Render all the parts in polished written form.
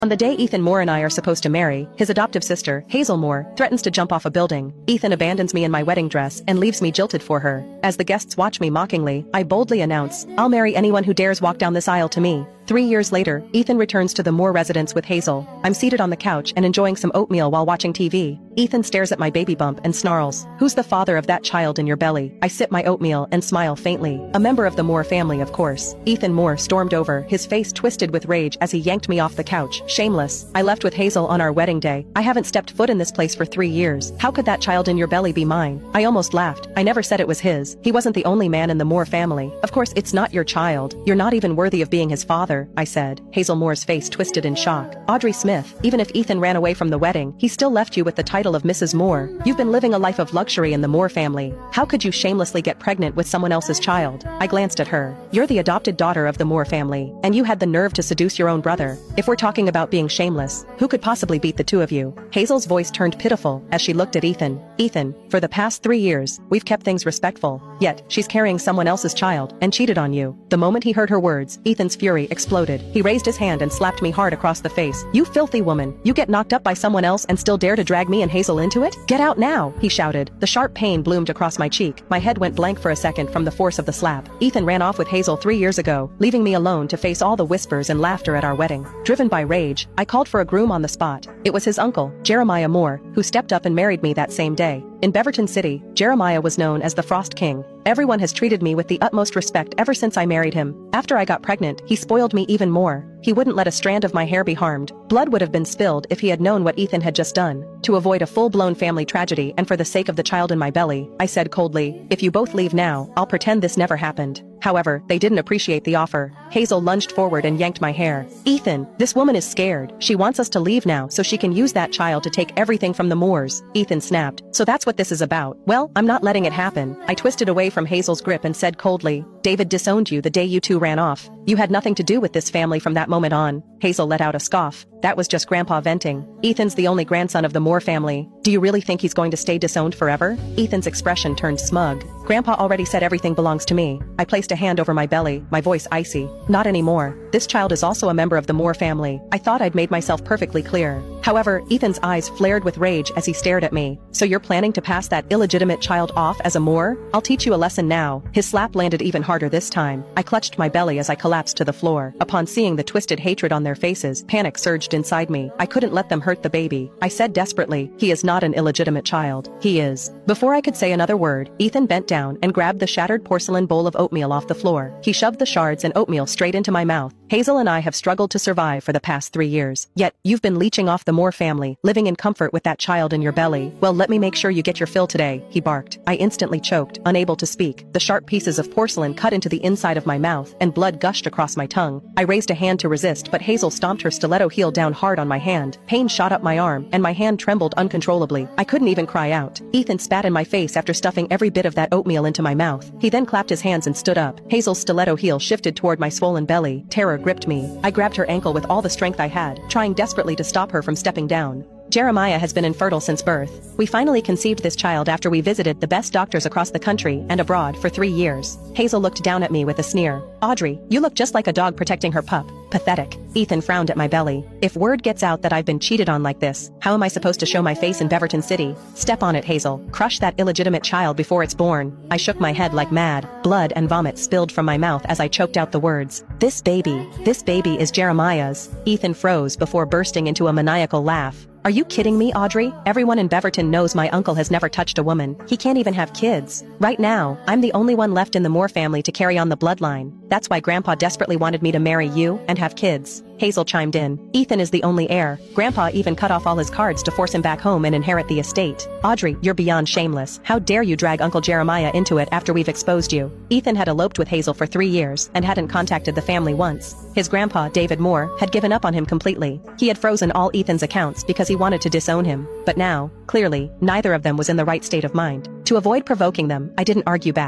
On the day Ethan Moore and I are supposed to marry, his adoptive sister, Hazel Moore, threatens to jump off a building. Ethan abandons me in my wedding dress and leaves me jilted for her. As the guests watch me mockingly, I boldly announce, "I'll marry anyone who dares walk down this aisle to me." 3 years later, Ethan returns to the Moore residence with Hazel. I'm seated on the couch and enjoying some oatmeal while watching TV. Ethan stares at my baby bump and snarls, "Who's the father of that child in your belly?" I sip my oatmeal and smile faintly. A member of the Moore family, of course. Ethan Moore stormed over, his face twisted with rage as he yanked me off the couch. Shameless. I left with Hazel on our wedding day. I haven't stepped foot in this place for 3 years. How could that child in your belly be mine? I almost laughed. I never said it was his. He wasn't the only man in the Moore family. Of course, it's not your child. You're not even worthy of being his father, I said. Hazel Moore's face twisted in shock. Audrey Smith, even if Ethan ran away from the wedding, he still left you with the title of Mrs. Moore. You've been living a life of luxury in the Moore family. How could you shamelessly get pregnant with someone else's child? I glanced at her. You're the adopted daughter of the Moore family, and you had the nerve to seduce your own brother. If we're talking about being shameless, who could possibly beat the two of you? Hazel's voice turned pitiful as she looked at Ethan. Ethan, for the past 3 years, we've kept things respectful. Yet, she's carrying someone else's child and cheated on you. The moment he heard her words, Ethan's fury exploded. He raised his hand and slapped me hard across the face. "You filthy woman. You get knocked up by someone else and still dare to drag me and Hazel into it? Get out now," he shouted. The sharp pain bloomed across my cheek. My head went blank for a second from the force of the slap. Ethan ran off with Hazel 3 years ago, leaving me alone to face all the whispers and laughter at our wedding. Driven by rage, I called for a groom on the spot. It was his uncle, Jeremiah Moore, who stepped up and married me that same day. In Beaverton City, Jeremiah was known as the Frost King. Everyone has treated me with the utmost respect ever since I married him. After I got pregnant, he spoiled me even more. He wouldn't let a strand of my hair be harmed. Blood would have been spilled if he had known what Ethan had just done. To avoid a full-blown family tragedy and for the sake of the child in my belly, I said coldly, "If you both leave now, I'll pretend this never happened." However, they didn't appreciate the offer. Hazel lunged forward and yanked my hair. "Ethan, this woman is scared. She wants us to leave now so she can use that child to take everything from the Moores." Ethan snapped. "So that's what this is about. Well, I'm not letting it happen." I twisted away from Hazel's grip and said coldly, "David disowned you the day you two ran off. You had nothing to do with this family from that moment on." Hazel let out a scoff. "That was just Grandpa venting. Ethan's the only grandson of the Moore family. Do you really think he's going to stay disowned forever?" Ethan's expression turned smug. "Grandpa already said everything belongs to me." I placed a hand over my belly, my voice icy. "Not anymore. This child is also a member of the Moore family." I thought I'd made myself perfectly clear. However, Ethan's eyes flared with rage as he stared at me. "So you're planning to pass that illegitimate child off as a Moore? I'll teach you a lesson now." His slap landed even harder this time. I clutched my belly as I collapsed to the floor. Upon seeing the twisted hatred on their faces, panic surged inside me. I couldn't let them hurt the baby. I said desperately, "He is not an illegitimate child. He is." Before I could say another word, Ethan bent down and grabbed the shattered porcelain bowl of oatmeal off the floor. He shoved the shards and oatmeal straight into my mouth. "Hazel and I have struggled to survive for the past 3 years. Yet, you've been leeching off the Moore family, living in comfort with that child in your belly. Well, let me make sure you get your fill today," he barked. I instantly choked, unable to speak. The sharp pieces of porcelain cut into the inside of my mouth, and blood gushed across my tongue. I raised a hand to resist, but Hazel stomped her stiletto heel down hard on my hand. Pain shot up my arm, and my hand trembled uncontrollably. I couldn't even cry out. Ethan spat in my face after stuffing every bit of that oatmeal into my mouth. He then clapped his hands and stood up. Hazel's stiletto heel shifted toward my swollen belly. Terror gripped me. I grabbed her ankle with all the strength I had, trying desperately to stop her from stepping down. Jeremiah has been infertile since birth. We finally conceived this child after we visited the best doctors across the country and abroad for 3 years. Hazel looked down at me with a sneer. "Audrey, you look just like a dog protecting her pup." Pathetic. Ethan frowned at my belly. "If word gets out that I've been cheated on like this, how am I supposed to show my face in Beaverton City?" "Step on it, Hazel. Crush that illegitimate child before it's born." I shook my head like mad. Blood and vomit spilled from my mouth as I choked out the words. This baby is Jeremiah's." Ethan froze before bursting into a maniacal laugh. "Are you kidding me, Audrey? Everyone in Beaverton knows my uncle has never touched a woman. He can't even have kids. Right now, I'm the only one left in the Moore family to carry on the bloodline. That's why Grandpa desperately wanted me to marry you and have kids." Hazel chimed in. "Ethan is the only heir. Grandpa even cut off all his cards to force him back home and inherit the estate." "Audrey, you're beyond shameless. How dare you drag Uncle Jeremiah into it after we've exposed you?" Ethan had eloped with Hazel for 3 years and hadn't contacted the family once. His grandpa, David Moore, had given up on him completely. He had frozen all Ethan's accounts because he wanted to disown him. But now, clearly, neither of them was in the right state of mind. To avoid provoking them, I didn't argue back.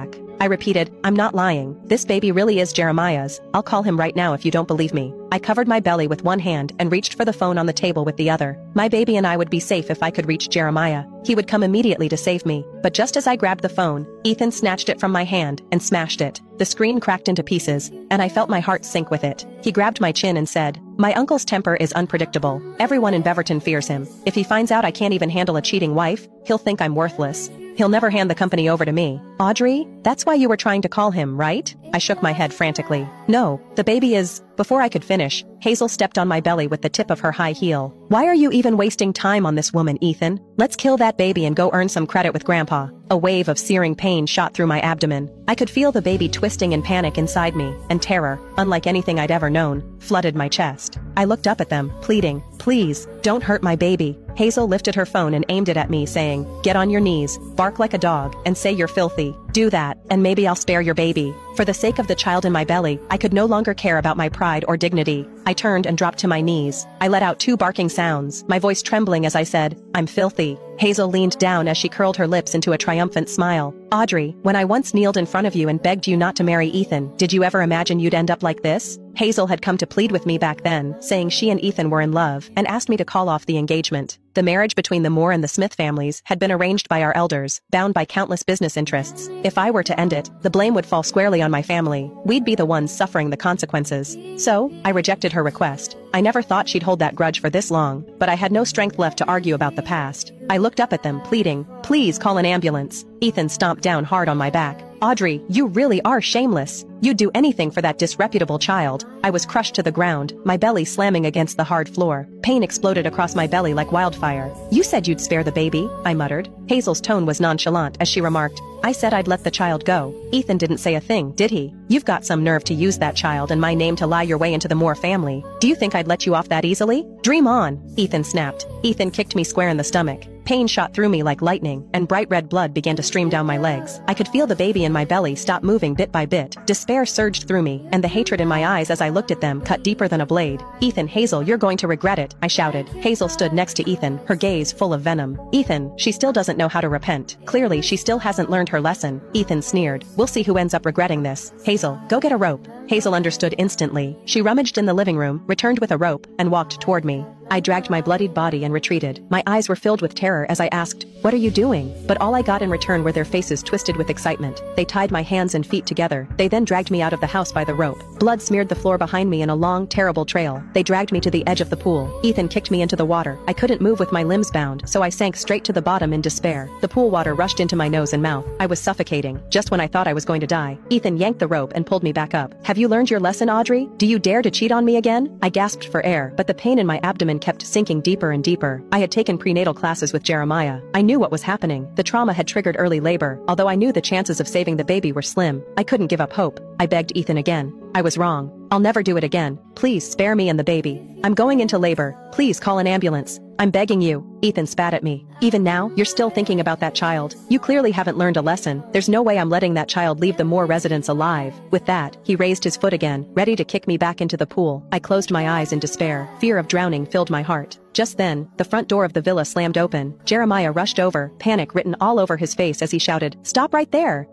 I repeated, I'm not lying. This baby really is Jeremiah's. I'll call him right now if you don't believe me. I covered my belly with one hand and reached for the phone on the table with the other. My baby and I would be safe if I could reach Jeremiah. He would come immediately to save me. But just as I grabbed the phone, Ethan snatched it from my hand and smashed it. The screen cracked into pieces, and I felt my heart sink with it. He grabbed my chin and said, "My uncle's temper is unpredictable. Everyone in Beaverton fears him. If he finds out I can't even handle a cheating wife, he'll think I'm worthless. He'll never hand the company over to me." Audrey, that's why you were trying to call him, right? I shook my head frantically. No, the baby is... Before I could finish, Hazel stepped on my belly with the tip of her high heel. Why are you even wasting time on this woman, Ethan? Let's kill that baby and go earn some credit with Grandpa. A wave of searing pain shot through my abdomen. I could feel the baby twisting in panic inside me, and terror, unlike anything I'd ever known, flooded my chest. I looked up at them, pleading, "Please, don't hurt my baby." Hazel lifted her phone and aimed it at me, saying, "Get on your knees, bark like a dog, and say you're filthy. Do that, and maybe I'll spare your baby." For the sake of the child in my belly, I could no longer care about my pride or dignity. I turned and dropped to my knees. I let out 2 barking sounds, my voice trembling as I said, "I'm filthy." Hazel leaned down as she curled her lips into a triumphant smile. "Audrey, when I once kneeled in front of you and begged you not to marry Ethan, did you ever imagine you'd end up like this?" Hazel had come to plead with me back then, saying she and Ethan were in love, and asked me to call off the engagement. The marriage between the Moore and the Smith families had been arranged by our elders, bound by countless business interests. If I were to end it, the blame would fall squarely on my family. We'd be the ones suffering the consequences. So, I rejected her request. I never thought she'd hold that grudge for this long, but I had no strength left to argue about the past. I looked up at them, pleading, "Please call an ambulance." Ethan stomped down hard on my back. "Audrey, you really are shameless. You'd do anything for that disreputable child." I was crushed to the ground, my belly slamming against the hard floor. Pain exploded across my belly like wildfire. "You said you'd spare the baby," I muttered. Hazel's tone was nonchalant as she remarked, "I said I'd let the child go." Ethan didn't say a thing, did he? "You've got some nerve to use that child and my name to lie your way into the Moore family. Do you think I'd let you off that easily? Dream on!" Ethan snapped. Ethan kicked me square in the stomach. Pain shot through me like lightning, and bright red blood began to stream down my legs. I could feel the baby in my belly stop moving bit by bit. Despair surged through me, and the hatred in my eyes as I looked at them cut deeper than a blade. "Ethan, Hazel, you're going to regret it," I shouted. Hazel stood next to Ethan, her gaze full of venom. "Ethan, she still doesn't know how to repent. Clearly, she still hasn't learned her lesson." Ethan sneered. "We'll see who ends up regretting this. Hazel, go get a rope." Hazel understood instantly. She rummaged in the living room, returned with a rope, and walked toward me. I dragged my bloodied body and retreated. My eyes were filled with terror as I asked, "What are you doing?" But all I got in return were their faces twisted with excitement. They tied my hands and feet together. They then dragged me out of the house by the rope. Blood smeared the floor behind me in a long, terrible trail. They dragged me to the edge of the pool. Ethan kicked me into the water. I couldn't move with my limbs bound, so I sank straight to the bottom in despair. The pool water rushed into my nose and mouth. I was suffocating, just when I thought I was going to die. Ethan yanked the rope and pulled me back up. "Have you learned your lesson, Audrey? Do you dare to cheat on me again?" I gasped for air, but the pain in my abdomen kept sinking deeper and deeper. I had taken prenatal classes with Jeremiah. I knew what was happening. The trauma had triggered early labor, although I knew the chances of saving the baby were slim. I couldn't give up hope. I begged Ethan again. "I was wrong. I'll never do it again. Please spare me and the baby. I'm going into labor. Please call an ambulance. I'm begging you." Ethan spat at me. "Even now, you're still thinking about that child. You clearly haven't learned a lesson. There's no way I'm letting that child leave the Moore residence alive." With that, he raised his foot again, ready to kick me back into the pool. I closed my eyes in despair. Fear of drowning filled my heart. Just then, the front door of the villa slammed open. Jeremiah rushed over, panic written all over his face as he shouted, "Stop right there!